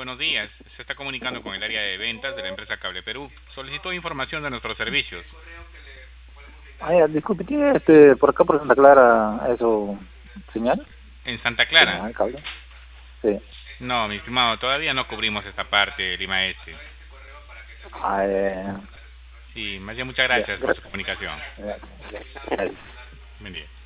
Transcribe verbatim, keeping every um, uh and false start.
buenos días. Se está comunicando con el área de ventas de la empresa Cable Perú. Solicitó información de nuestros servicios. Ah, ya, disculpe, ¿tiene este, por acá por Santa Clara eso, señal? ¿En Santa Clara? Señal, cable. Sí. No, mi estimado, todavía no cubrimos esta parte de Lima Este. Ah, eh, Sí, más bien muchas ya, gracias por su gracias. comunicación. Ya, ya, ya. Buen día.